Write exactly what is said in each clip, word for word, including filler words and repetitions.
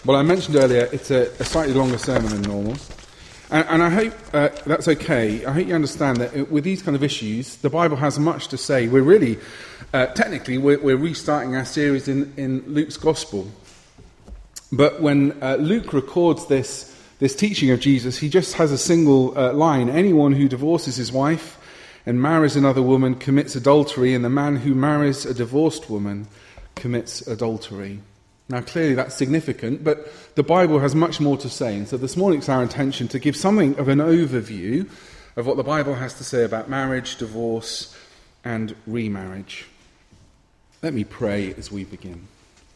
Well, I mentioned earlier it's a, a slightly longer sermon than normal. And, and I hope uh, that's okay. I hope you understand that with these kind of issues, the Bible has much to say. We're really, uh, technically, we're, we're restarting our series in, in Luke's Gospel. But when uh, Luke records this, this teaching of Jesus, he just has a single uh, line. Anyone who divorces his wife and marries another woman commits adultery, and the man who marries a divorced woman commits adultery. Now, clearly that's significant, but the Bible has much more to say. And so this morning it's our intention to give something of an overview of what the Bible has to say about marriage, divorce, and remarriage. Let me pray as we begin.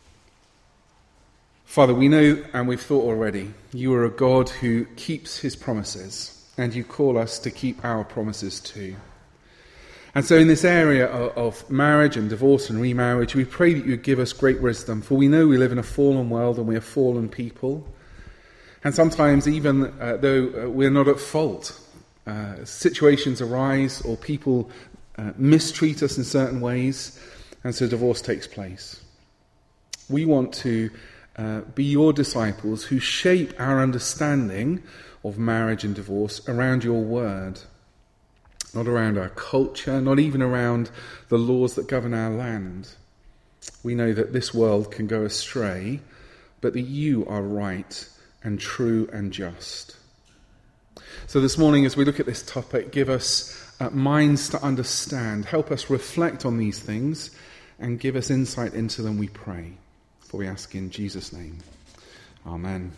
Father, we know, and we've thought already, you are a God who keeps his promises, and you call us to keep our promises too. And so in this area of, of marriage and divorce and remarriage, we pray that you would give us great wisdom, for we know we live in a fallen world and we are fallen people. And sometimes even uh, though we're not at fault, uh, situations arise or people uh, mistreat us in certain ways, and so divorce takes place. We want to uh, be your disciples who shape our understanding of marriage and divorce around your word. Not around our culture, not even around the laws that govern our land. We know that this world can go astray, but that you are right and true and just. So this morning, as we look at this topic, give us uh, minds to understand, help us reflect on these things, and give us insight into them, we pray. For we ask in Jesus' name. Amen.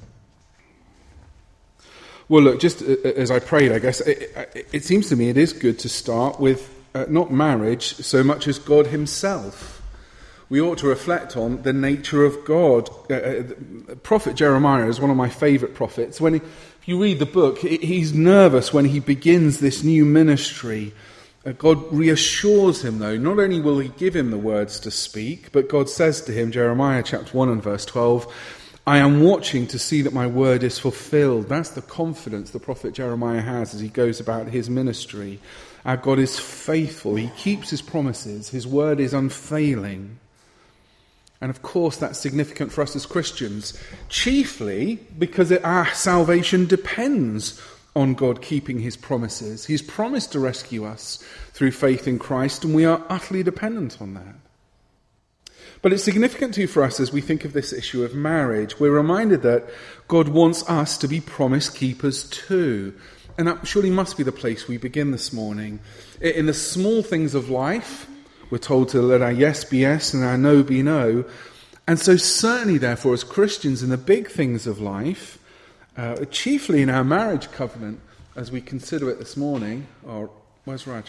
Well, look, just as I prayed, I guess, it, it seems to me it is good to start with uh, not marriage so much as God himself. We ought to reflect on the nature of God. Uh, Prophet Jeremiah is one of my favourite prophets. When he, if you read the book, he's nervous when he begins this new ministry. Uh, God reassures him, though. Not only will he give him the words to speak, but God says to him, Jeremiah chapter one and verse twelve, I am watching to see that my word is fulfilled. That's the confidence the prophet Jeremiah has as he goes about his ministry. Our God is faithful. He keeps his promises. His word is unfailing. And of course that's significant for us as Christians, chiefly because it, our salvation depends on God keeping his promises. He's promised to rescue us through faith in Christ, and we are utterly dependent on that. But it's significant too for us as we think of this issue of marriage. We're reminded that God wants us to be promise keepers too. And that surely must be the place we begin this morning. In the small things of life, we're told to let our yes be yes and our no be no. And so certainly, therefore, as Christians in the big things of life, uh, chiefly in our marriage covenant, as we consider it this morning, or where's Raj?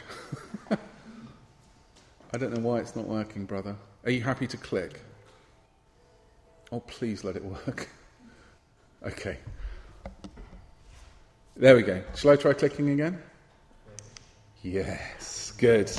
I don't know why it's not working, brother. Are you happy to click? Oh, please let it work. Okay. There we go. Shall I try clicking again? Yes. Good.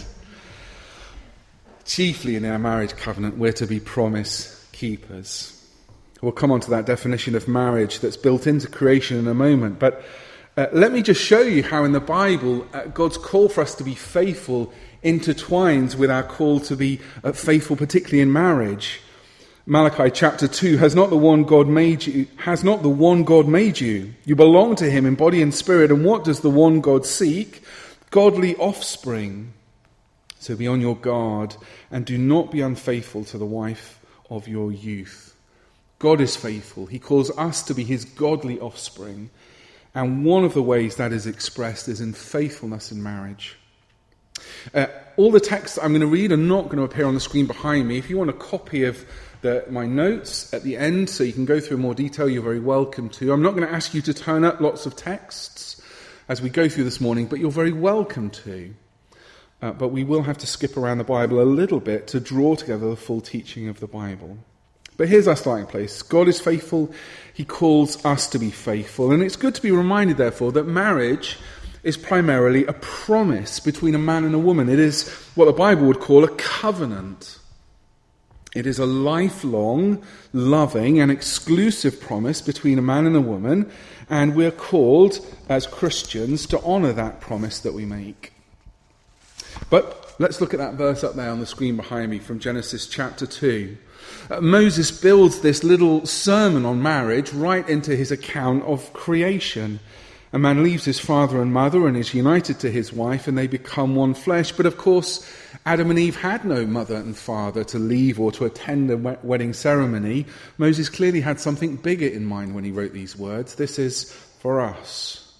Chiefly in our marriage covenant, we're to be promise keepers. We'll come on to that definition of marriage that's built into creation in a moment. But uh, let me just show you how in the Bible, uh, God's call for us to be faithful intertwines with our call to be uh, faithful, particularly in marriage. Malachi chapter two, has not the one God made you, has not the one God made you? You belong to him in body and spirit, and what does the one God seek? Godly offspring. So be on your guard, and do not be unfaithful to the wife of your youth. God is faithful. He calls us to be his godly offspring, and one of the ways that is expressed is in faithfulness in marriage. Uh, all the texts I'm going to read are not going to appear on the screen behind me. If you want a copy of the, my notes at the end so you can go through more detail, you're very welcome to. I'm not going to ask you to turn up lots of texts as we go through this morning, but you're very welcome to. Uh, but we will have to skip around the Bible a little bit to draw together the full teaching of the Bible. But here's our starting place. God is faithful. He calls us to be faithful. And it's good to be reminded, therefore, that marriage is primarily a promise between a man and a woman. It is what the Bible would call a covenant. It is a lifelong, loving and exclusive promise between a man and a woman, and we're called as Christians to honour that promise that we make. But let's look at that verse up there on the screen behind me from Genesis chapter two. Uh, Moses builds this little sermon on marriage right into his account of creation. A man leaves his father and mother and is united to his wife, and they become one flesh. But of course, Adam and Eve had no mother and father to leave or to attend a wedding ceremony. Moses clearly had something bigger in mind when he wrote these words. This is for us.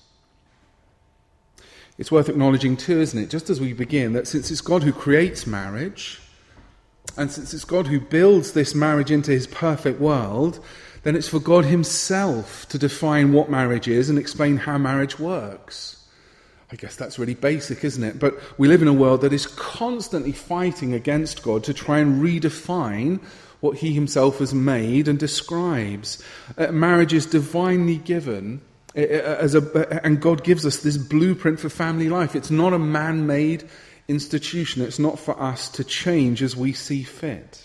It's worth acknowledging too, isn't it, just as we begin, that since it's God who creates marriage, and since it's God who builds this marriage into his perfect world, then it's for God himself to define what marriage is and explain how marriage works. I guess that's really basic, isn't it? But we live in a world that is constantly fighting against God to try and redefine what he himself has made and describes. Uh, marriage is divinely given, uh, as a, and God gives us this blueprint for family life. It's not a man-made institution. It's not for us to change as we see fit.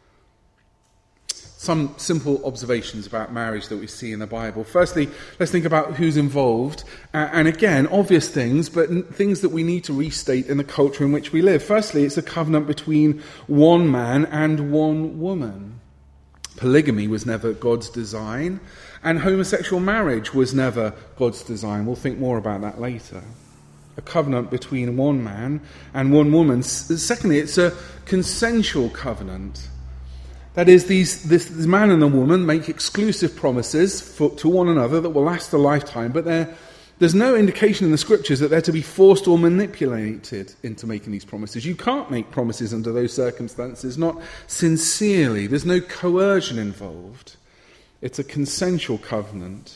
Some simple observations about marriage that we see in the Bible. Firstly, let's think about who's involved. Uh, and again, obvious things, but n- things that we need to restate in the culture in which we live. Firstly, it's a covenant between one man and one woman. Polygamy was never God's design, and homosexual marriage was never God's design. We'll think more about that later. A covenant between one man and one woman. S- secondly, it's a consensual covenant. That is, these, this, this man and the woman make exclusive promises for, to one another that will last a lifetime, but there's no indication in the scriptures that they're to be forced or manipulated into making these promises. You can't make promises under those circumstances, not sincerely. There's no coercion involved. It's a consensual covenant.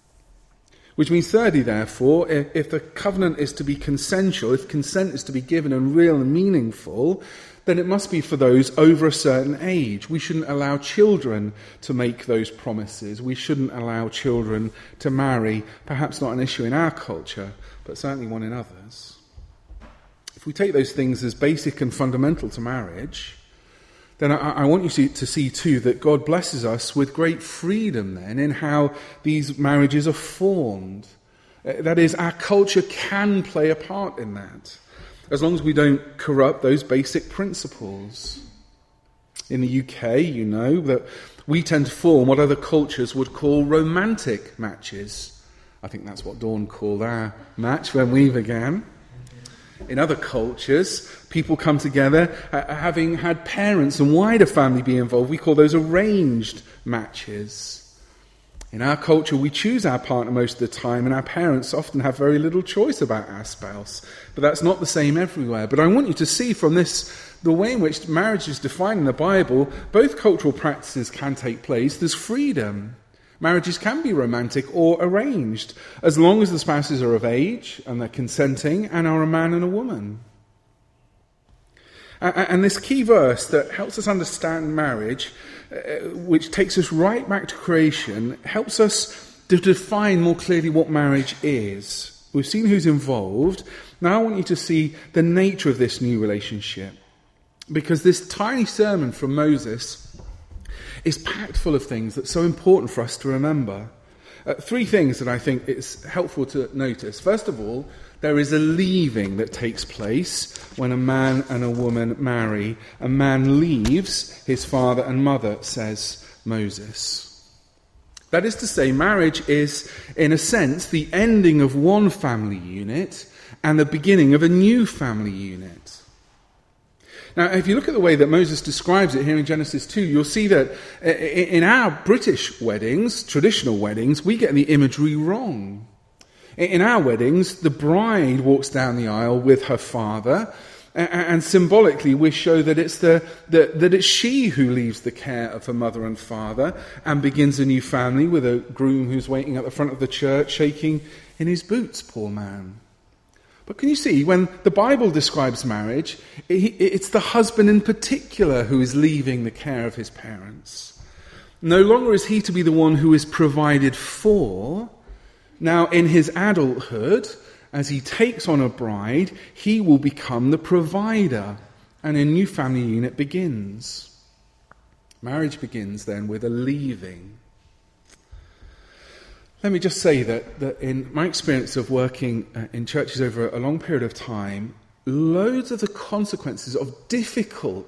Which means, thirdly, therefore, if, if the covenant is to be consensual, if consent is to be given and real and meaningful, then it must be for those over a certain age. We shouldn't allow children to make those promises. We shouldn't allow children to marry. Perhaps not an issue in our culture, but certainly one in others. If we take those things as basic and fundamental to marriage, then I, I want you to, to see too that God blesses us with great freedom then in how these marriages are formed. That is, our culture can play a part in that, as long as we don't corrupt those basic principles. In the U K, you know, that we tend to form what other cultures would call romantic matches. I think that's what Dawn called our match when we began. In other cultures, people come together uh, having had parents and wider family be involved. We call those arranged matches. In our culture, we choose our partner most of the time, and our parents often have very little choice about our spouse. But that's not the same everywhere. But I want you to see from this, the way in which marriage is defined in the Bible, both cultural practices can take place. There's freedom. Marriages can be romantic or arranged, as long as the spouses are of age and they're consenting and are a man and a woman. And this key verse that helps us understand marriage, uh, which takes us right back to creation, helps us to define more clearly what marriage is. We've seen who's involved. Now I want you to see the nature of this new relationship. Because this tiny sermon from Moses is packed full of things that's so important for us to remember. Uh, three things that I think it's helpful to notice. First of all, there is a leaving that takes place when a man and a woman marry. A man leaves his father and mother, says Moses. That is to say, marriage is, in a sense, the ending of one family unit and the beginning of a new family unit. Now, if you look at the way that Moses describes it here in Genesis two, you'll see that in our British weddings, traditional weddings, we get the imagery wrong. In our weddings, the bride walks down the aisle with her father, and symbolically we show that it's the, the that it's she who leaves the care of her mother and father and begins a new family with a groom who's waiting at the front of the church, shaking in his boots, poor man. But can you see, when the Bible describes marriage, it's the husband in particular who is leaving the care of his parents. No longer is he to be the one who is provided for. Now, in his adulthood, as he takes on a bride, he will become the provider, and a new family unit begins. Marriage begins then with a leaving. Let me just say that, that in my experience of working uh, in churches over a long period of time, loads of the consequences of difficult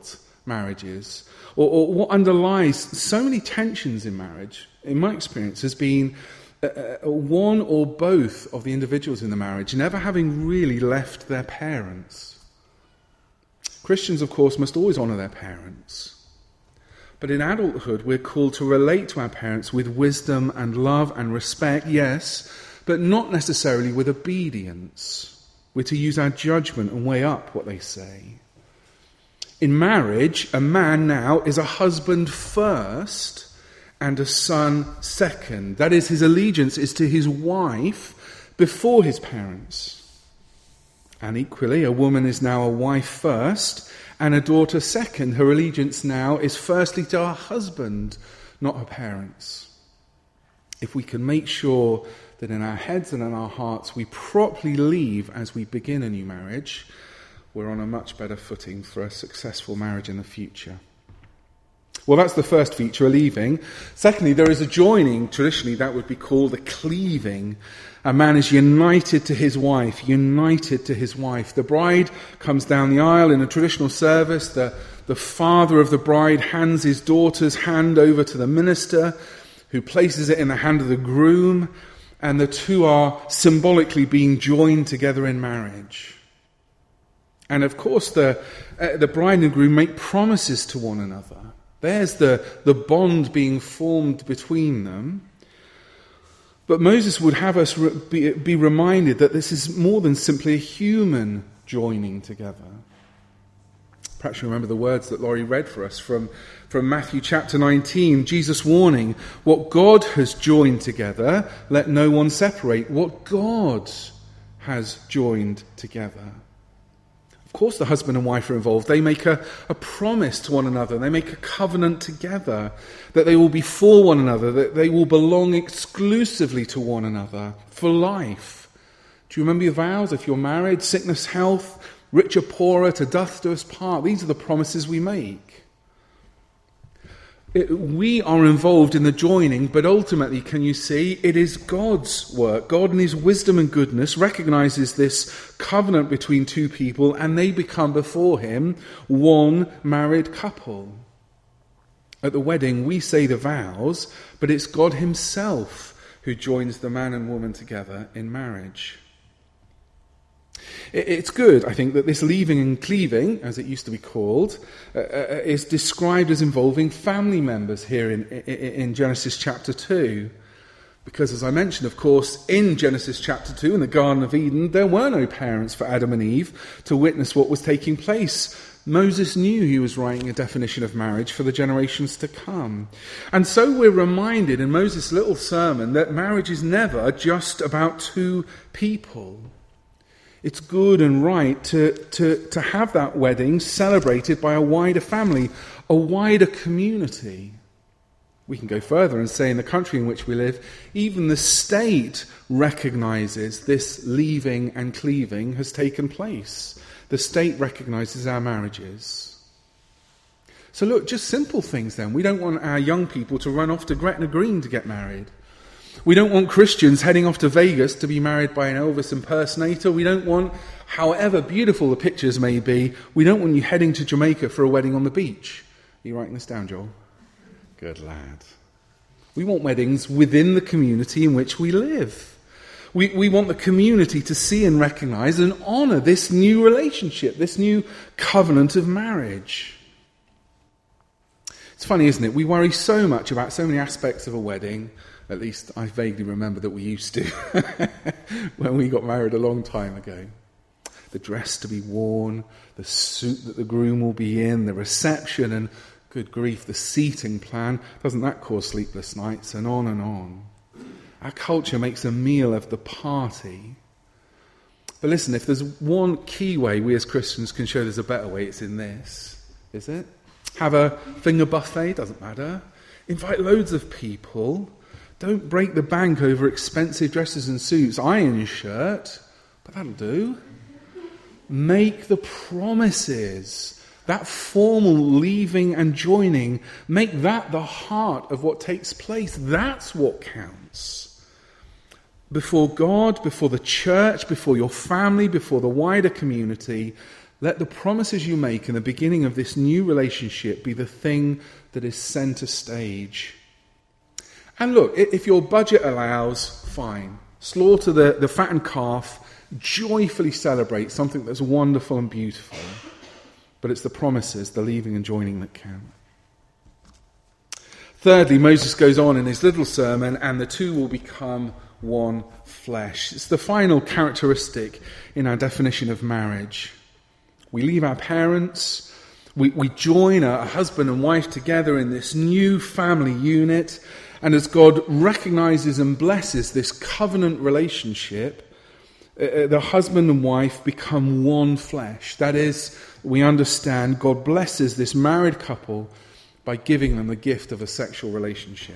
marriages, or, or what underlies so many tensions in marriage, in my experience, has been uh, one or both of the individuals in the marriage never having really left their parents. Christians, of course, must always honour their parents. But in adulthood, we're called to relate to our parents with wisdom and love and respect, yes, but not necessarily with obedience. We're to use our judgment and weigh up what they say. In marriage, a man now is a husband first and a son second. That is, his allegiance is to his wife before his parents. And equally, a woman is now a wife first and a daughter second. Her allegiance now is firstly to her husband, not her parents. If we can make sure that in our heads and in our hearts we properly leave as we begin a new marriage, we're on a much better footing for a successful marriage in the future. Well, that's the first feature, a leaving. Secondly, there is a joining. Traditionally, that would be called a cleaving. A man is united to his wife, united to his wife. The bride comes down the aisle in a traditional service. The, the father of the bride hands his daughter's hand over to the minister, who places it in the hand of the groom, and the two are symbolically being joined together in marriage. And of course, the uh, the bride and groom make promises to one another. There's the, the bond being formed between them. But Moses would have us re- be, be reminded that this is more than simply a human joining together. Perhaps you remember the words that Laurie read for us from, from Matthew chapter nineteen, Jesus warning, what God has joined together, let no one separate. What God has joined together. Of course, the husband and wife are involved. They make a, a promise to one another. They make a covenant together that they will be for one another, that they will belong exclusively to one another for life. Do you remember your vows? If you're married, sickness, health, rich or poorer, to death do us part. These are the promises we make. It, we are involved in the joining, but ultimately, can you see, it is God's work. God in his wisdom and goodness recognizes this covenant between two people, and they become before him one married couple. At the wedding, we say the vows, but it's God himself who joins the man and woman together in marriage. It's good, I think, that this leaving and cleaving, as it used to be called, uh, is described as involving family members here in, in Genesis chapter two. Because, as I mentioned, of course, in Genesis chapter two, in the Garden of Eden, there were no parents for Adam and Eve to witness what was taking place. Moses knew he was writing a definition of marriage for the generations to come. And so we're reminded in Moses' little sermon that marriage is never just about two people. It's good and right to, to, to have that wedding celebrated by a wider family, a wider community. We can go further and say in the country in which we live, even the state recognizes this leaving and cleaving has taken place. The state recognizes our marriages. So look, just simple things then. We don't want our young people to run off to Gretna Green to get married. We don't want Christians heading off to Vegas to be married by an Elvis impersonator. We don't want, however beautiful the pictures may be, we don't want you heading to Jamaica for a wedding on the beach. Are you writing this down, Joel? Good lad. We want weddings within the community in which we live. We, we want the community to see and recognize and honor this new relationship, this new covenant of marriage. It's funny, isn't it? We worry so much about so many aspects of a wedding. At least I vaguely remember that we used to when we got married a long time ago. The dress to be worn, the suit that the groom will be in, the reception, and good grief, the seating plan. Doesn't that cause sleepless nights? And on and on. Our culture makes a meal of the party. But listen, if there's one key way we as Christians can show there's a better way, it's in this. Is it? Have a finger buffet, doesn't matter. Invite loads of people. Don't break the bank over expensive dresses and suits. Iron your shirt, but that'll do. Make the promises. That formal leaving and joining, make that the heart of what takes place. That's what counts. Before God, before the church, before your family, before the wider community, let the promises you make in the beginning of this new relationship be the thing that is centre stage. And look, if your budget allows, fine. Slaughter the, the fattened calf, joyfully celebrate something that's wonderful and beautiful. But it's the promises, the leaving and joining that count. Thirdly, Moses goes on in his little sermon, and the two will become one flesh. It's the final characteristic in our definition of marriage. We leave our parents, we, we join a husband and wife together in this new family unit, and as God recognizes and blesses this covenant relationship, uh, the husband and wife become one flesh. That is, we understand God blesses this married couple by giving them the gift of a sexual relationship.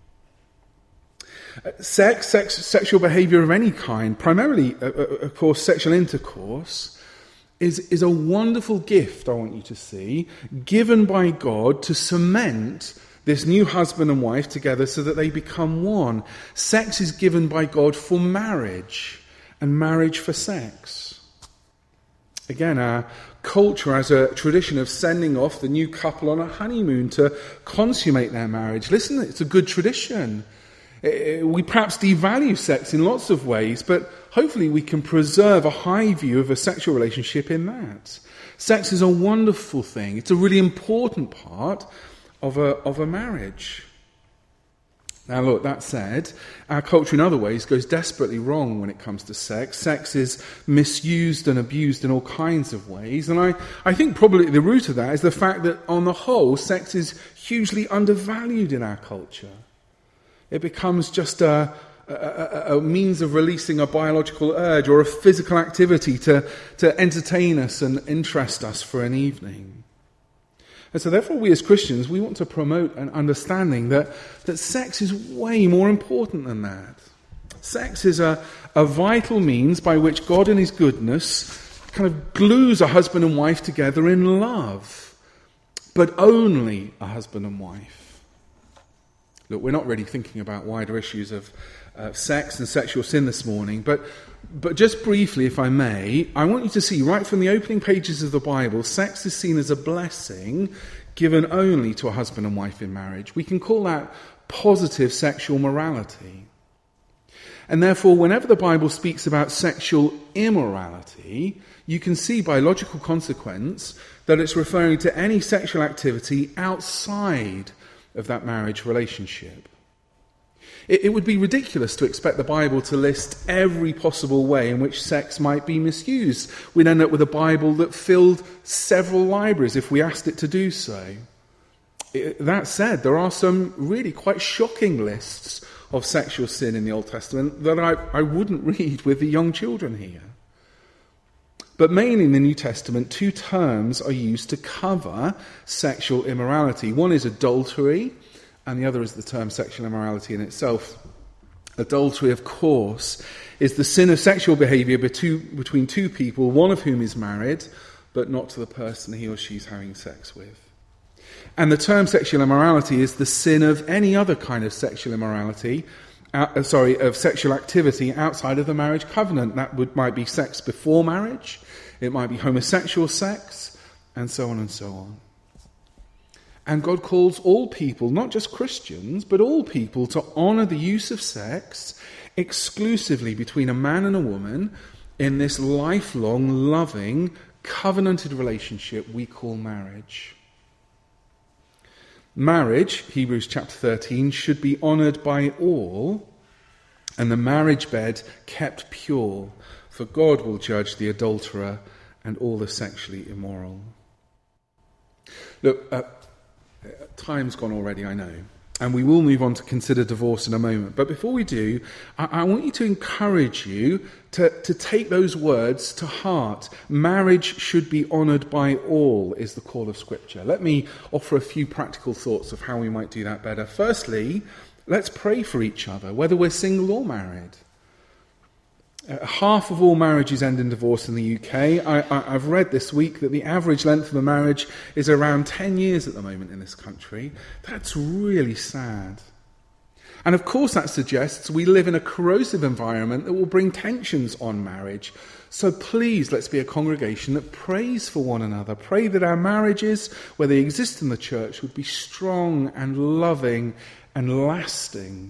Uh, sex, sex, sexual behavior of any kind, primarily, uh, of course, sexual intercourse, is, is a wonderful gift, I want you to see, given by God to cement this new husband and wife together so that they become one. Sex is given by God for marriage, and marriage for sex. Again, our culture has a tradition of sending off the new couple on a honeymoon to consummate their marriage. Listen, it's a good tradition. We perhaps devalue sex in lots of ways, but hopefully we can preserve a high view of a sexual relationship in that. Sex is a wonderful thing. It's a really important part of a, of a marriage. Now look, that said, our culture in other ways goes desperately wrong when it comes to sex. Sex is misused and abused in all kinds of ways, and I, I think probably the root of that is the fact that on the whole, sex is hugely undervalued in our culture. It becomes just a, a, a means of releasing a biological urge or a physical activity to, to entertain us and interest us for an evening. And so therefore we as Christians, we want to promote an understanding that, that sex is way more important than that. Sex is a, a vital means by which God in his goodness kind of glues a husband and wife together in love, but only a husband and wife. Look, we're not really thinking about wider issues of uh, sex and sexual sin this morning, but but just briefly, if I may, I want you to see right from the opening pages of the Bible, sex is seen as a blessing given only to a husband and wife in marriage. We can call that positive sexual morality. And therefore, whenever the Bible speaks about sexual immorality, you can see by logical consequence that it's referring to any sexual activity outside of that marriage relationship. It, it would be ridiculous to expect the Bible to list every possible way in which sex might be misused. We'd end up with a Bible that filled several libraries if we asked it to do so. It, that said, there are some really quite shocking lists of sexual sin in the Old Testament that I, I wouldn't read with the young children here. But mainly in the New Testament, two terms are used to cover sexual immorality. One is adultery, and the other is the term sexual immorality in itself. Adultery, of course, is the sin of sexual behaviour between two people, one of whom is married, but not to the person he or she is having sex with. And the term sexual immorality is the sin of any other kind of sexual immorality, uh, sorry, of sexual activity outside of the marriage covenant. That would might be sex before marriage, it might be homosexual sex, and so on and so on. And God calls all people, not just Christians, but all people to honour the use of sex exclusively between a man and a woman in this lifelong, loving, covenanted relationship we call marriage. Marriage, Hebrews chapter thirteen, should be honoured by all, and the marriage bed kept pure, for God will judge the adulterer and all the sexually immoral. Look, uh, time's gone already, I know, and we will move on to consider divorce in a moment. But before we do, I, I want you to encourage you to, to take those words to heart. Marriage should be honoured by all, is the call of Scripture. Let me offer a few practical thoughts of how we might do that better. Firstly, let's pray for each other, whether we're single or married. Uh, half of all marriages end in divorce in the U K. I, I, I've read this week that the average length of a marriage is around ten years at the moment in this country. That's really sad. And of course that suggests we live in a corrosive environment that will bring tensions on marriage. So please, let's be a congregation that prays for one another. Pray that our marriages, where they exist in the church, would be strong and loving and lasting.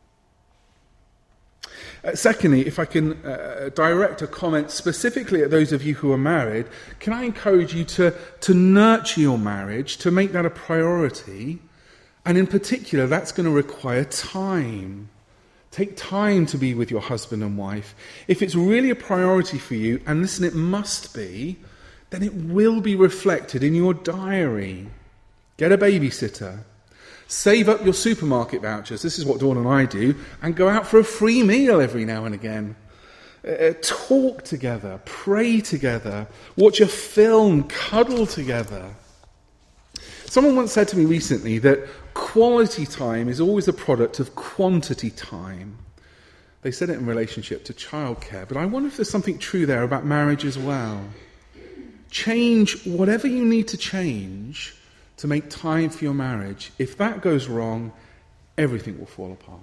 Uh, secondly, if I can uh, direct a comment specifically at those of you who are married, can I encourage you to, to nurture your marriage, to make that a priority? And in particular, that's going to require time. Take time to be with your husband and wife. If it's really a priority for you, and listen, it must be, then it will be reflected in your diary. Get a babysitter. Save up your supermarket vouchers, this is what Dawn and I do, and go out for a free meal every now and again. Uh, talk together, pray together, watch a film, cuddle together. Someone once said to me recently that quality time is always a product of quantity time. They said it in relationship to childcare, but I wonder if there's something true there about marriage as well. Change whatever you need to change to make time for your marriage. If that goes wrong, everything will fall apart.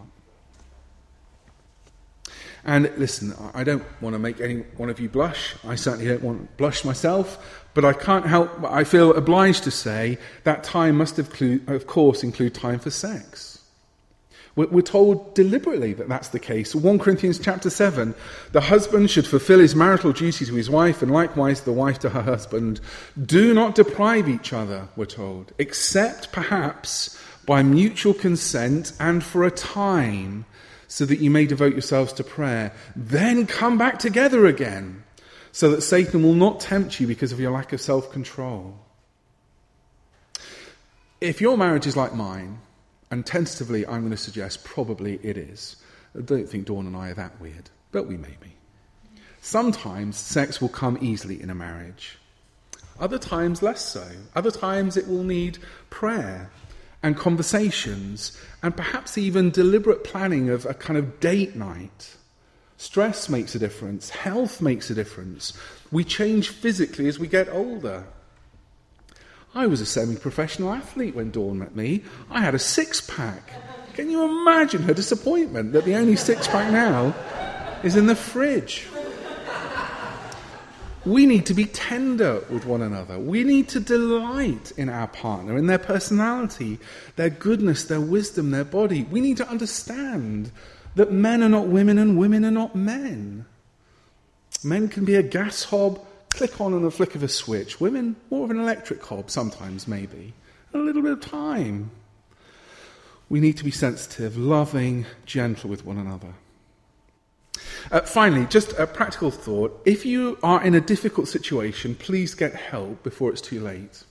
And listen, I don't want to make any one of you blush. I certainly don't want to blush myself, but I can't help, I feel obliged to say that time must, include, of course, include time for sex. We're told deliberately that that's the case. First Corinthians chapter seven, the husband should fulfill his marital duty to his wife, and likewise the wife to her husband. Do not deprive each other, we're told, except perhaps by mutual consent and for a time, so that you may devote yourselves to prayer. Then come back together again, so that Satan will not tempt you because of your lack of self-control. If your marriage is like mine, and tentatively, I'm going to suggest probably it is. I don't think Dawn and I are that weird, but we may be. Sometimes sex will come easily in a marriage. Other times, less so. Other times, it will need prayer and conversations and perhaps even deliberate planning of a kind of date night. Stress makes a difference. Health makes a difference. We change physically as we get older. I was a semi-professional athlete when Dawn met me. I had a six-pack. Can you imagine her disappointment that the only six-pack now is in the fridge? We need to be tender with one another. We need to delight in our partner, in their personality, their goodness, their wisdom, their body. We need to understand that men are not women and women are not men. Men can be a gas hob, click on in a flick of a switch. Women, more of an electric hob sometimes, maybe. A little bit of time. We need to be sensitive, loving, gentle with one another. Uh, finally, just a practical thought. If you are in a difficult situation, please get help before it's too late.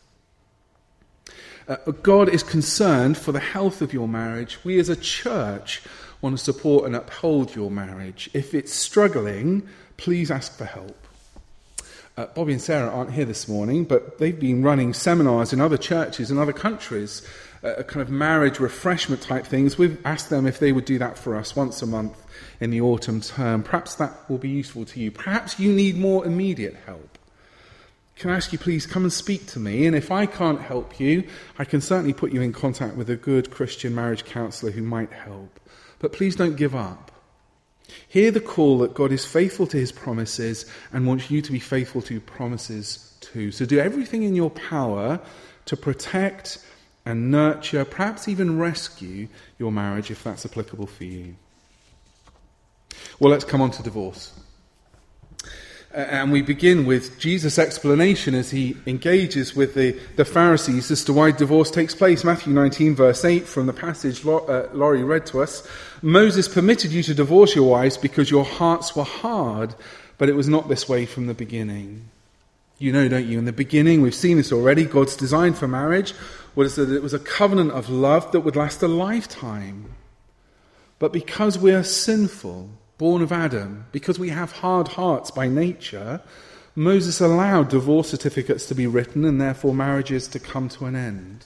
Uh, God is concerned for the health of your marriage. We as a church want to support and uphold your marriage. If it's struggling, please ask for help. Uh, Bobby and Sarah aren't here this morning, but they've been running seminars in other churches in other countries, uh, kind of marriage refreshment type things. We've asked them if they would do that for us once a month in the autumn term. Perhaps that will be useful to you. Perhaps you need more immediate help. Can I ask you please come and speak to me? And if I can't help you, I can certainly put you in contact with a good Christian marriage counsellor who might help. But please don't give up. Hear the call that God is faithful to his promises and wants you to be faithful to promises too. So do everything in your power to protect and nurture, perhaps even rescue your marriage if that's applicable for you. Well, let's come on to divorce. Uh, and we begin with Jesus' explanation as he engages with the, the Pharisees as to why divorce takes place. Matthew nineteen, verse eight, from the passage uh, Laurie read to us. Moses permitted you to divorce your wives because your hearts were hard, but it was not this way from the beginning. You know, don't you? In the beginning, we've seen this already, God's design for marriage was that it was a covenant of love that would last a lifetime. But because we are sinful, born of Adam, because we have hard hearts by nature, Moses allowed divorce certificates to be written and therefore marriages to come to an end.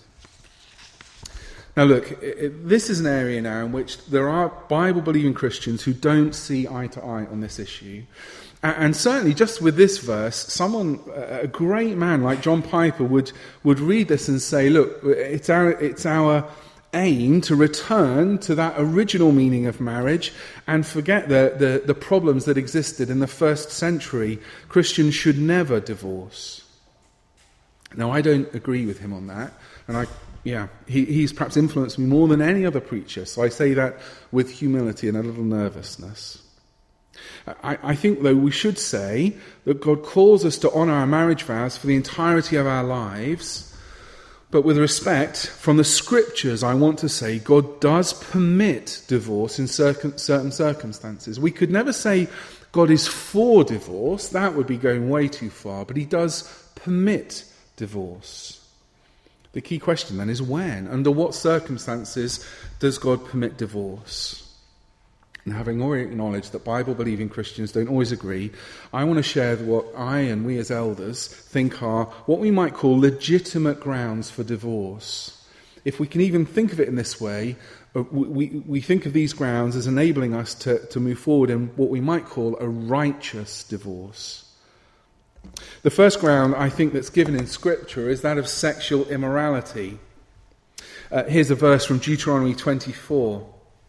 Now look, it, this is an area now in which there are Bible-believing Christians who don't see eye to eye on this issue. And certainly just with this verse, someone, a great man like John Piper would, would read this and say, look, it's our, it's our aim to return to that original meaning of marriage and forget the, the, the problems that existed in the first century. Christians should never divorce. Now, I don't agree with him on that, and I, yeah, he, he's perhaps influenced me more than any other preacher, so I say that with humility and a little nervousness. I, I think, though, we should say that God calls us to honour our marriage vows for the entirety of our lives. But with respect, from the Scriptures, I want to say God does permit divorce in certain circumstances. We could never say God is for divorce. That would be going way too far. But he does permit divorce. The key question then is when? Under what circumstances does God permit divorce? And having already acknowledged that Bible-believing Christians don't always agree, I want to share what I and we as elders think are what we might call legitimate grounds for divorce. If we can even think of it in this way, we, we think of these grounds as enabling us to, to move forward in what we might call a righteous divorce. The first ground I think that's given in Scripture is that of sexual immorality. Uh, here's a verse from Deuteronomy twenty-four.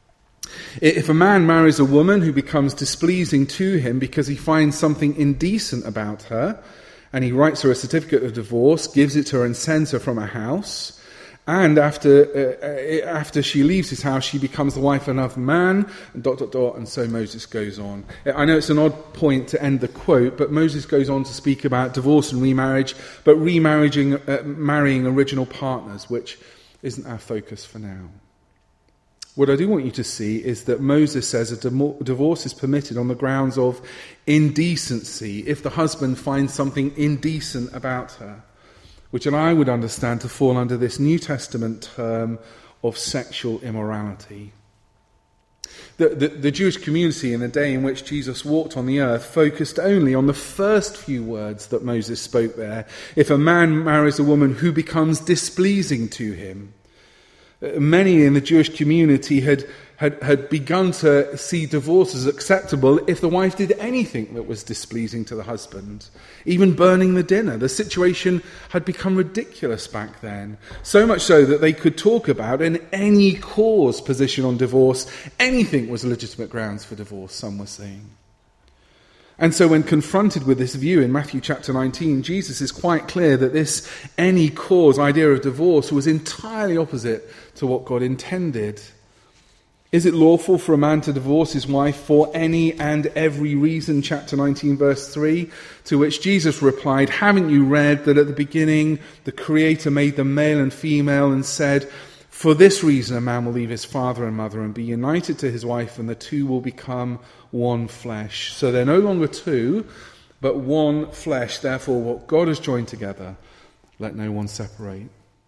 If a man marries a woman who becomes displeasing to him because he finds something indecent about her, and he writes her a certificate of divorce, gives it to her and sends her from her house, and after uh, after she leaves his house, she becomes the wife of another man, and dot, dot, dot, and so Moses goes on. I know it's an odd point to end the quote, but Moses goes on to speak about divorce and remarriage, but remarrying, uh, marrying original partners, which isn't our focus for now. What I do want you to see is that Moses says a divorce is permitted on the grounds of indecency, if the husband finds something indecent about her, which I would understand to fall under this New Testament term of sexual immorality. The, the, the Jewish community in the day in which Jesus walked on the earth focused only on the first few words that Moses spoke there. If a man marries a woman who becomes displeasing to him. Many in the Jewish community had, had, had begun to see divorce as acceptable if the wife did anything that was displeasing to the husband, even burning the dinner. The situation had become ridiculous back then, so much so that they could talk about an any cause position on divorce. Anything was legitimate grounds for divorce, some were saying. And so when confronted with this view in Matthew chapter nineteen, Jesus is quite clear that this any cause idea of divorce was entirely opposite to what God intended. Is it lawful for a man to divorce his wife for any and every reason? Chapter nineteen, verse three, to which Jesus replied, haven't you read that at the beginning the Creator made them male and female and said, for this reason a man will leave his father and mother and be united to his wife, and the two will become one flesh. So they're no longer two, but one flesh. Therefore, what God has joined together, let no one separate.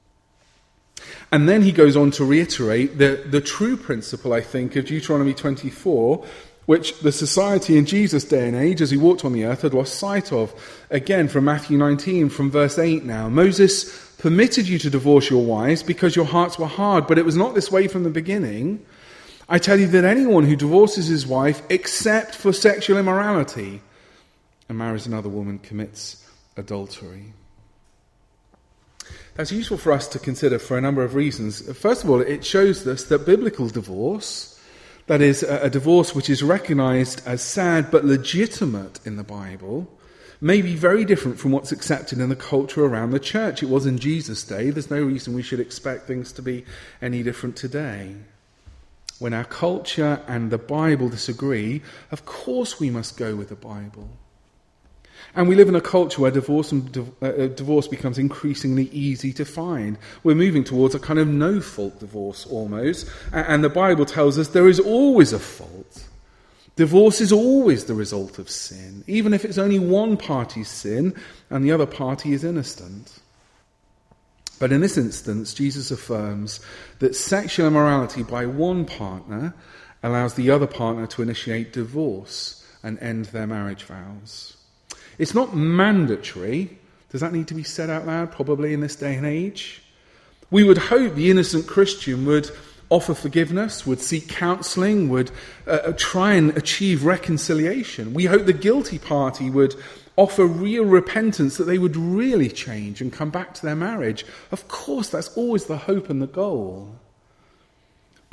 And then he goes on to reiterate the, the true principle, I think, of Deuteronomy twenty-four, which the society in Jesus' day and age, as he walked on the earth, had lost sight of. Again, from Matthew nineteen, from verse eight now. Moses permitted you to divorce your wives because your hearts were hard, but it was not this way from the beginning. I tell you that anyone who divorces his wife except for sexual immorality and marries another woman commits adultery. That's useful for us to consider for a number of reasons. First of all, it shows us that biblical divorce, that is, a divorce which is recognized as sad but legitimate in the Bible, may be very different from what's accepted in the culture around the church. It was in Jesus' day. There's no reason we should expect things to be any different today. When our culture and the Bible disagree, of course we must go with the Bible. And we live in a culture where divorce and uh, divorce becomes increasingly easy to find. We're moving towards a kind of no-fault divorce almost. And the Bible tells us there is always a fault. Divorce is always the result of sin, even if it's only one party's sin and the other party is innocent. But in this instance, Jesus affirms that sexual immorality by one partner allows the other partner to initiate divorce and end their marriage vows. It's not mandatory. Does that need to be said out loud? Probably in this day and age. We would hope the innocent Christian would offer forgiveness, would seek counselling, would uh, try and achieve reconciliation. We hope the guilty party would offer real repentance, that they would really change and come back to their marriage. Of course, that's always the hope and the goal.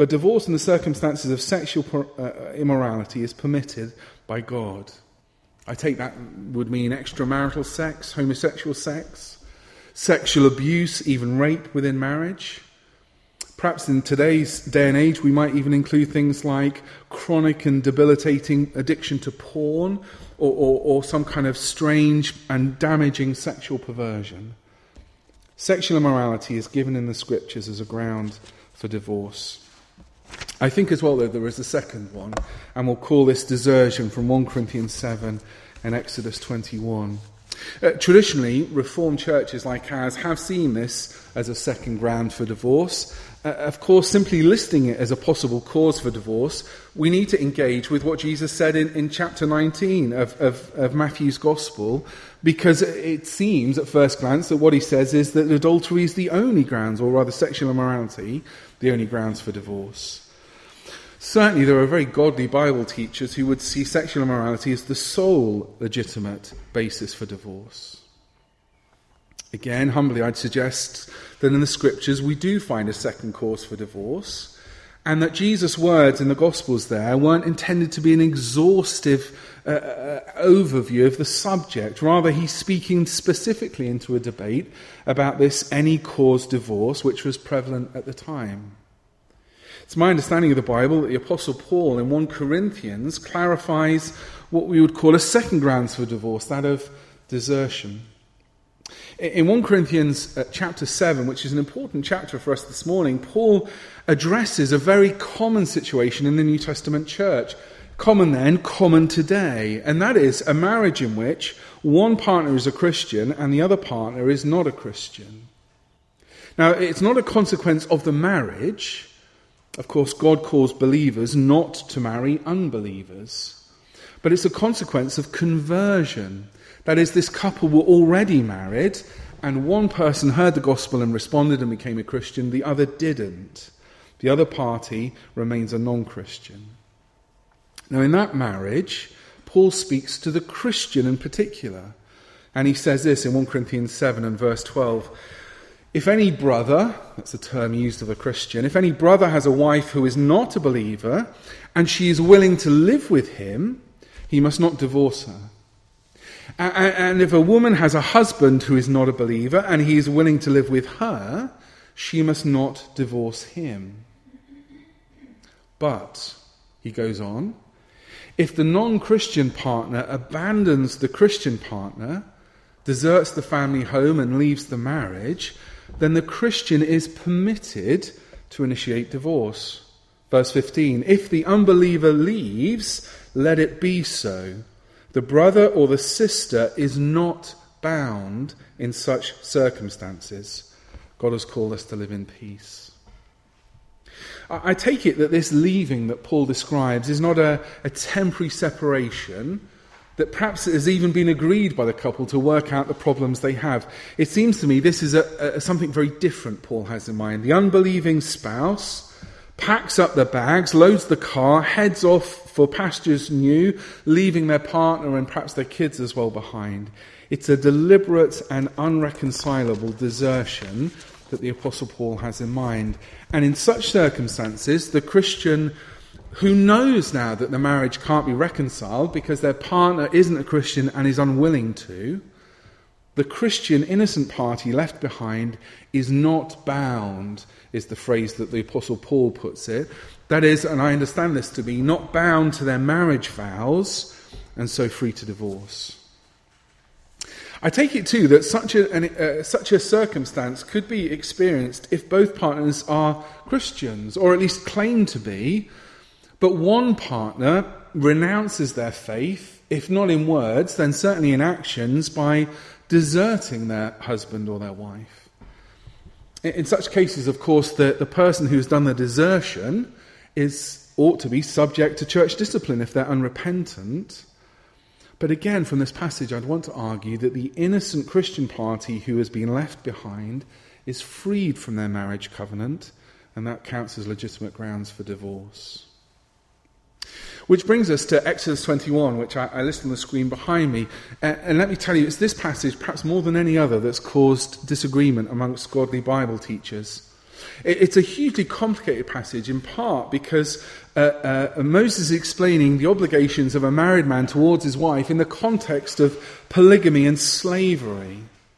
But divorce in the circumstances of sexual uh, immorality is permitted by God. I take that would mean extramarital sex, homosexual sex, sexual abuse, even rape within marriage. Perhaps in today's day and age we might even include things like chronic and debilitating addiction to porn or, or, or some kind of strange and damaging sexual perversion. Sexual immorality is given in the scriptures as a ground for divorce. I think as well that there is a second one, and we'll call this desertion from First Corinthians seven and Exodus twenty-one. Uh, traditionally, Reformed churches like ours have seen this as a second ground for divorce. Uh, of course, simply listing it as a possible cause for divorce, we need to engage with what Jesus said in, in chapter nineteen of, of, of Matthew's Gospel, because it seems at first glance that what he says is that adultery is the only grounds, or rather sexual immorality, the only grounds for divorce. Certainly there are very godly Bible teachers who would see sexual immorality as the sole legitimate basis for divorce. Again, humbly I'd suggest that in the scriptures we do find a second cause for divorce, and that Jesus' words in the Gospels there weren't intended to be an exhaustive uh, uh, overview of the subject. Rather, he's speaking specifically into a debate about this any cause divorce which was prevalent at the time. It's my understanding of the Bible that the Apostle Paul in First Corinthians clarifies what we would call a second grounds for divorce, that of desertion. In First Corinthians uh, chapter seven, which is an important chapter for us this morning, Paul addresses a very common situation in the New Testament church. Common then, common today. And that is a marriage in which one partner is a Christian and the other partner is not a Christian. Now, it's not a consequence of the marriage. Of course, God calls believers not to marry unbelievers. But it's a consequence of conversion. That is, this couple were already married, and one person heard the gospel and responded and became a Christian, the other didn't. The other party remains a non-Christian. Now, in that marriage, Paul speaks to the Christian in particular. And he says this in First Corinthians seven and verse twelve. If any brother, that's a term used of a Christian, if any brother has a wife who is not a believer, and she is willing to live with him, he must not divorce her. And if a woman has a husband who is not a believer, and he is willing to live with her, she must not divorce him. But, he goes on, if the non-Christian partner abandons the Christian partner, deserts the family home and leaves the marriage, then the Christian is permitted to initiate divorce. Verse fifteen, if the unbeliever leaves, let it be so. The brother or the sister is not bound in such circumstances. God has called us to live in peace. I take it that this leaving that Paul describes is not a, a temporary separation, that perhaps it has even been agreed by the couple to work out the problems they have. It seems to me this is a, a, something very different Paul has in mind. The unbelieving spouse packs up the bags, loads the car, heads off for pastures new, leaving their partner and perhaps their kids as well behind. It's a deliberate and unreconcilable desertion that the Apostle Paul has in mind. And in such circumstances, the Christian who knows now that the marriage can't be reconciled because their partner isn't a Christian and is unwilling to, the Christian innocent party left behind is not bound, is the phrase that the Apostle Paul puts it. That is, and I understand this to be, not bound to their marriage vows and so free to divorce. I take it too that such a, an, uh, such a circumstance could be experienced if both partners are Christians, or at least claim to be, but one partner renounces their faith, if not in words, then certainly in actions, by deserting their husband or their wife. In such cases, of course, the, the person who's done the desertion is ought to be subject to church discipline if they're unrepentant. But again, from this passage, I'd want to argue that the innocent Christian party who has been left behind is freed from their marriage covenant, and that counts as legitimate grounds for divorce. Which brings us to Exodus twenty-one, which I, I list on the screen behind me. Uh, and let me tell you, it's this passage, perhaps more than any other, that's caused disagreement amongst godly Bible teachers. It's a hugely complicated passage, in part because uh, uh, Moses is explaining the obligations of a married man towards his wife in the context of polygamy and slavery.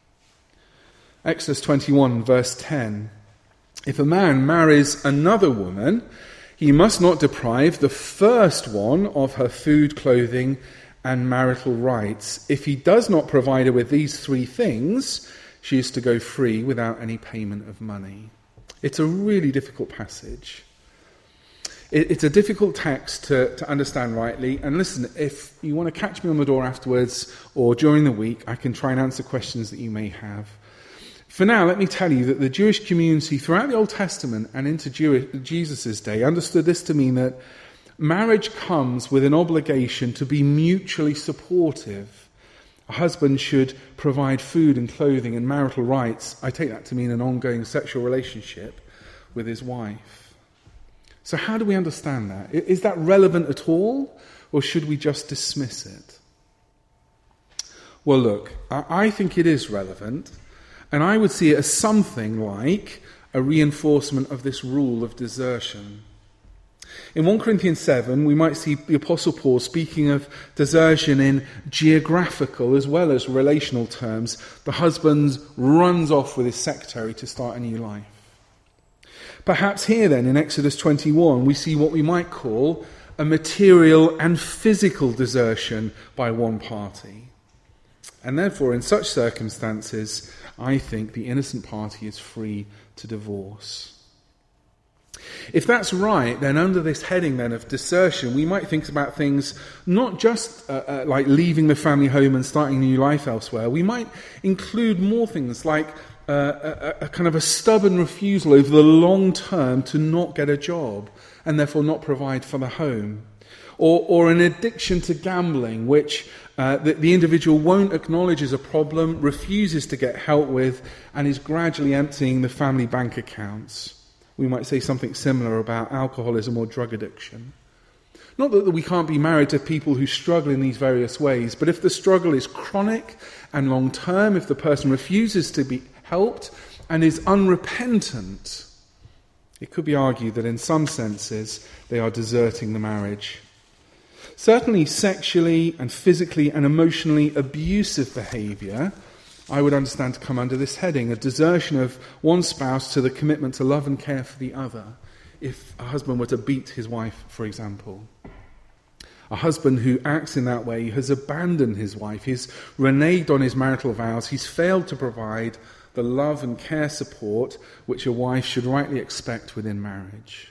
Exodus twenty-one, verse ten. If a man marries another woman, he must not deprive the first one of her food, clothing, and marital rights. If he does not provide her with these three things, she is to go free without any payment of money. It's a really difficult passage. It's a difficult text to, to understand rightly. And listen, if you want to catch me on the door afterwards or during the week, I can try and answer questions that you may have. For now, let me tell you that the Jewish community throughout the Old Testament and into Jewish, Jesus' day understood this to mean that marriage comes with an obligation to be mutually supportive. A husband should provide food and clothing and marital rights. I take that to mean an ongoing sexual relationship with his wife. So how do we understand that? Is that relevant at all, or should we just dismiss it? Well, look, I think it is relevant, and I would see it as something like a reinforcement of this rule of desertion. In First Corinthians seven, we might see the Apostle Paul speaking of desertion in geographical as well as relational terms. The husband runs off with his secretary to start a new life. Perhaps here then, in Exodus twenty-one, we see what we might call a material and physical desertion by one party. And therefore, in such circumstances, I think the innocent party is free to divorce. If that's right, then under this heading then of desertion, we might think about things not just uh, uh, like leaving the family home and starting a new life elsewhere. We might include more things like uh, a, a kind of a stubborn refusal over the long term to not get a job and therefore not provide for the home. Or, or an addiction to gambling, which uh, the, the individual won't acknowledge as a problem, refuses to get help with, and is gradually emptying the family bank accounts. We might say something similar about alcoholism or drug addiction. Not that we can't be married to people who struggle in these various ways, but if the struggle is chronic and long-term, if the person refuses to be helped and is unrepentant, it could be argued that in some senses they are deserting the marriage. Certainly sexually and physically and emotionally abusive behaviour, I would understand to come under this heading, a desertion of one spouse to the commitment to love and care for the other. If a husband were to beat his wife, for example. A husband who acts in that way has abandoned his wife, he's reneged on his marital vows, he's failed to provide the love and care support which a wife should rightly expect within marriage.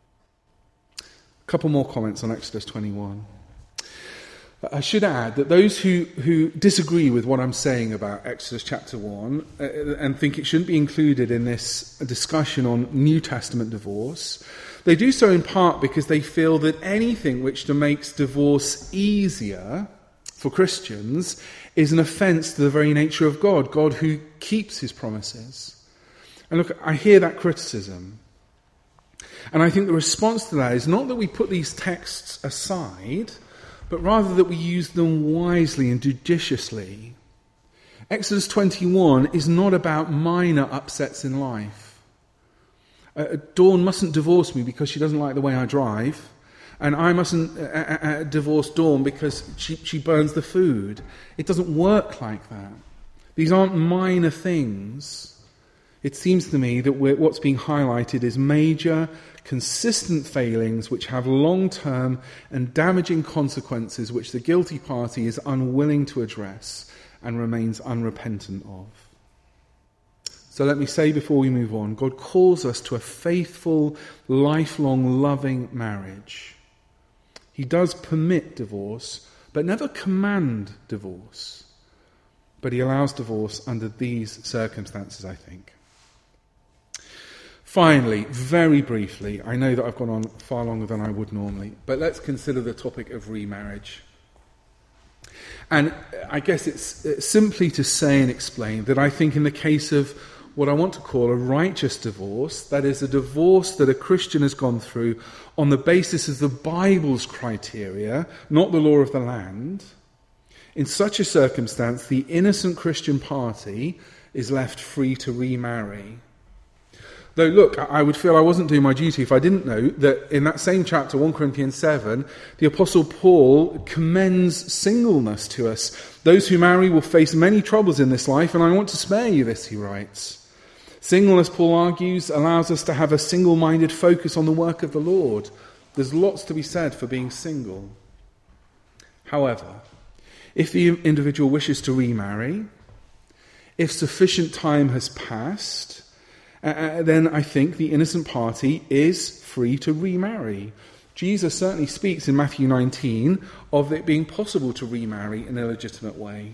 A couple more comments on Exodus twenty-one. I should add that those who, who disagree with what I'm saying about Exodus chapter one uh, and think it shouldn't be included in this discussion on New Testament divorce, they do so in part because they feel that anything which makes divorce easier for Christians is an offence to the very nature of God, God who keeps his promises. And look, I hear that criticism. And I think the response to that is not that we put these texts aside, but rather that we use them wisely and judiciously. Exodus twenty-one is not about minor upsets in life. Uh, Dawn mustn't divorce me because she doesn't like the way I drive, and I mustn't uh, uh, divorce Dawn because she, she burns the food. It doesn't work like that. These aren't minor things. It seems to me that we're, what's being highlighted is major, consistent failings which have long-term and damaging consequences which the guilty party is unwilling to address and remains unrepentant of. So let me say before we move on, God calls us to a faithful, lifelong, loving marriage. He does permit divorce, but never command divorce. But he allows divorce under these circumstances, I think. Finally, very briefly, I know that I've gone on far longer than I would normally, but let's consider the topic of remarriage. And I guess it's simply to say and explain that I think in the case of what I want to call a righteous divorce, that is a divorce that a Christian has gone through on the basis of the Bible's criteria, not the law of the land, in such a circumstance, the innocent Christian party is left free to remarry. Though, look, I would feel I wasn't doing my duty if I didn't know that in that same chapter, First Corinthians seven, the Apostle Paul commends singleness to us. Those who marry will face many troubles in this life, and I want to spare you this, he writes. Singleness, Paul argues, allows us to have a single-minded focus on the work of the Lord. There's lots to be said for being single. However, if the individual wishes to remarry, if sufficient time has passed, uh, then I think the innocent party is free to remarry. Jesus certainly speaks in Matthew nineteen of it being possible to remarry in a legitimate way.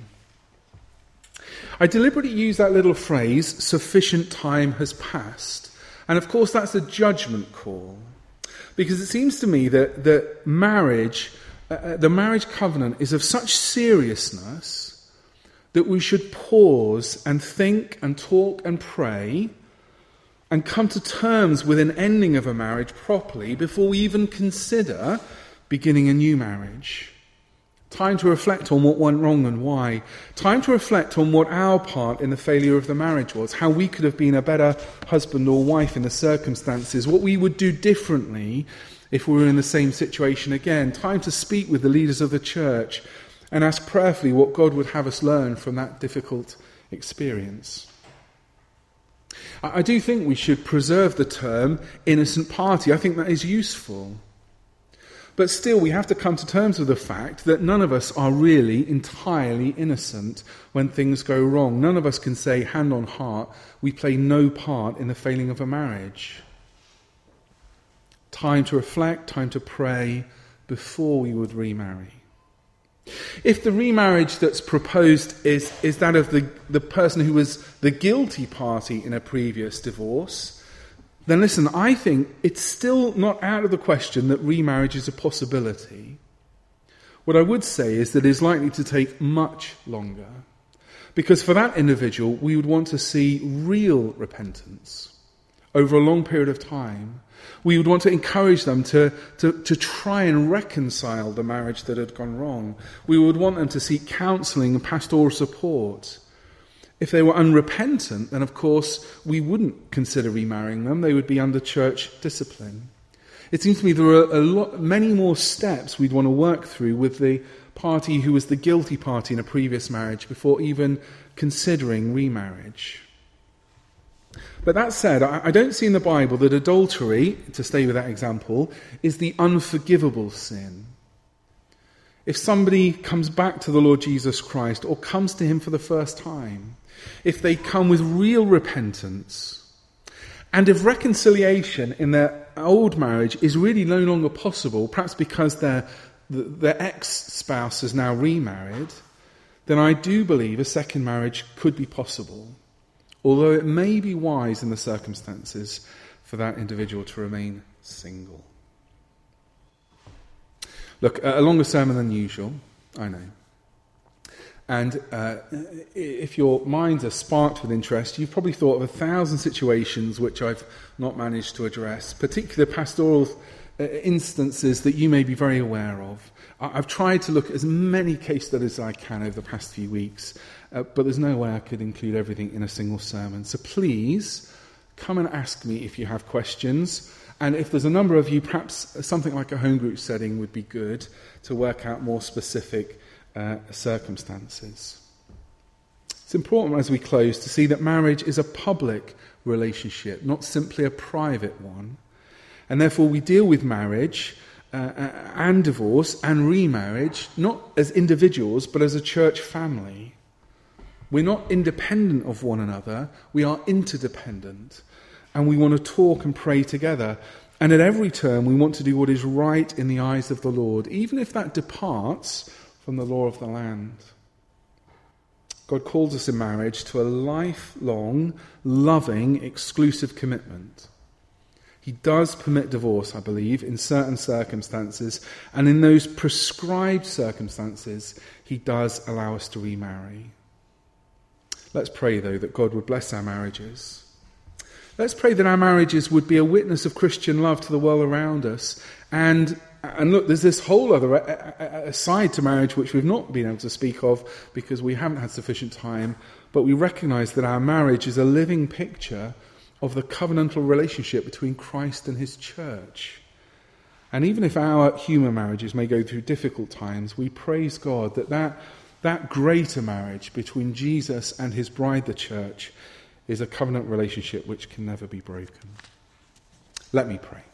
I deliberately use that little phrase, sufficient time has passed. And of course that's a judgment call. Because it seems to me that, that marriage, uh, the marriage covenant is of such seriousness that we should pause and think and talk and pray and come to terms with an ending of a marriage properly before we even consider beginning a new marriage. Time to reflect on what went wrong and why. Time to reflect on what our part in the failure of the marriage was, how we could have been a better husband or wife in the circumstances, what we would do differently if we were in the same situation again. Time to speak with the leaders of the church and ask prayerfully what God would have us learn from that difficult experience. I do think we should preserve the term innocent party. I think that is useful. But still, we have to come to terms with the fact that none of us are really entirely innocent when things go wrong. None of us can say, hand on heart, we play no part in the failing of a marriage. Time to reflect, time to pray before we would remarry. If the remarriage that's proposed is, is that of the, the person who was the guilty party in a previous divorce, then listen, I think it's still not out of the question that remarriage is a possibility. What I would say is that it is likely to take much longer. Because for that individual, we would want to see real repentance over a long period of time. We would want to encourage them to, to, to try and reconcile the marriage that had gone wrong. We would want them to seek counselling and pastoral support. If they were unrepentant, then of course we wouldn't consider remarrying them. They would be under church discipline. It seems to me there are a lot, many more steps we'd want to work through with the party who was the guilty party in a previous marriage before even considering remarriage. But that said, I don't see in the Bible that adultery, to stay with that example, is the unforgivable sin. If somebody comes back to the Lord Jesus Christ or comes to him for the first time, if they come with real repentance, and if reconciliation in their old marriage is really no longer possible, perhaps because their, their ex-spouse is now remarried, then I do believe a second marriage could be possible. Although it may be wise in the circumstances for that individual to remain single. Look, a longer sermon than usual, I know. And uh, if your minds are sparked with interest, you've probably thought of a thousand situations which I've not managed to address, particular pastoral uh, instances that you may be very aware of. I've tried to look at as many case studies as I can over the past few weeks, uh, but there's no way I could include everything in a single sermon. So please, come and ask me if you have questions. And if there's a number of you, perhaps something like a home group setting would be good to work out more specific uh, circumstances. It's important as we close to see that marriage is a public relationship, not simply a private one. And therefore we deal with marriage uh, and divorce and remarriage not as individuals but as a church family. We're not independent of one another, we are interdependent. And we want to talk and pray together. And at every turn, we want to do what is right in the eyes of the Lord, even if that departs from the law of the land. God calls us in marriage to a lifelong, loving, exclusive commitment. He does permit divorce, I believe, in certain circumstances. And in those prescribed circumstances, he does allow us to remarry. Let's pray, though, that God would bless our marriages. Let's pray that our marriages would be a witness of Christian love to the world around us. And and look, there's this whole other a, a side to marriage which we've not been able to speak of because we haven't had sufficient time. But we recognise that our marriage is a living picture of the covenantal relationship between Christ and his church. And even if our human marriages may go through difficult times, we praise God that that, that greater marriage between Jesus and his bride, the church, is a covenant relationship which can never be broken. Let me pray.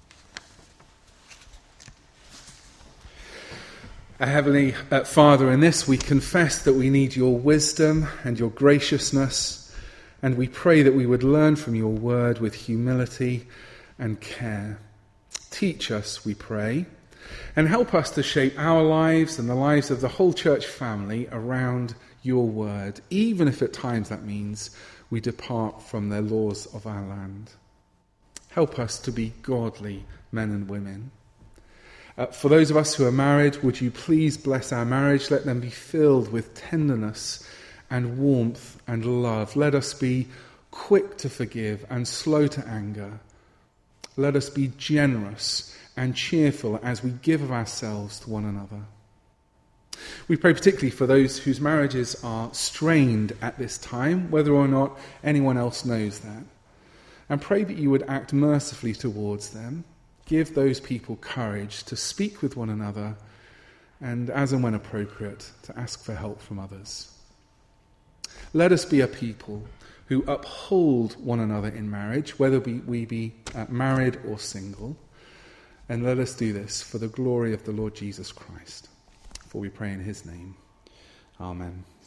Our Heavenly uh, Father, in this we confess that we need your wisdom and your graciousness, and we pray that we would learn from your word with humility and care. Teach us, we pray, and help us to shape our lives and the lives of the whole church family around your word, even if at times that means we depart from the laws of our land. Help us to be godly men and women. Uh, for those of us who are married, would you please bless our marriage? Let them be filled with tenderness and warmth and love. Let us be quick to forgive and slow to anger. Let us be generous and cheerful as we give of ourselves to one another. We pray particularly for those whose marriages are strained at this time, whether or not anyone else knows that. And pray that you would act mercifully towards them. Give those people courage to speak with one another and, as and when appropriate, to ask for help from others. Let us be a people who uphold one another in marriage, whether we, we be uh, married or single. And let us do this for the glory of the Lord Jesus Christ. For we pray in his name. Amen.